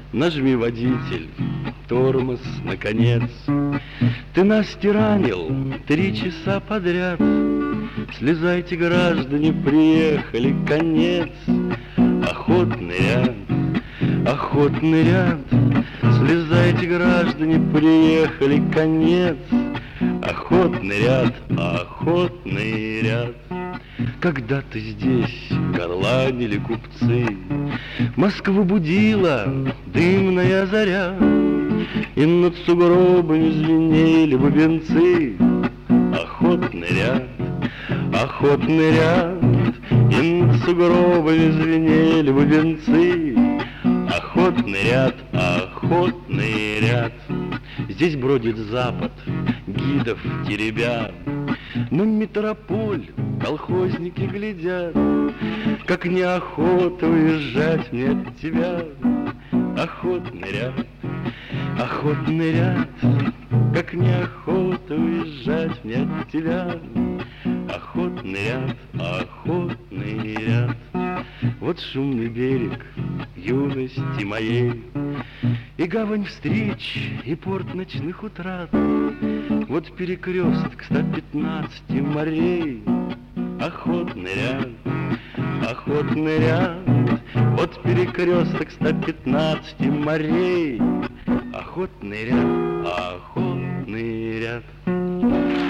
Нажми, водитель, тормоз, наконец. Ты нас тиранил 3 часа подряд. Слезайте, граждане, приехали, конец. Охотный ряд, охотный ряд. Слезайте, граждане, приехали, конец. Охотный ряд, охотный ряд. Когда-то здесь горланили купцы, Москву будила дымная заря, И над сугробами звенели бубенцы. Охотный ряд, охотный ряд, И над сугробами звенели бубенцы. Охотный ряд, охотный ряд. Здесь бродит запад, гидов теребя, На метрополь колхозники глядят, Как неохота уезжать мне от тебя. Охотный ряд, охотный ряд, Как неохота уезжать мне от тебя. Охотный ряд, охотный ряд. Вот шумный берег юности моей, И гавань встреч, и порт ночных утрат. Вот перекресток 115 морей. Охотный ряд, охотный ряд. Вот перекресток 115 морей. Охотный ряд, охотный ряд.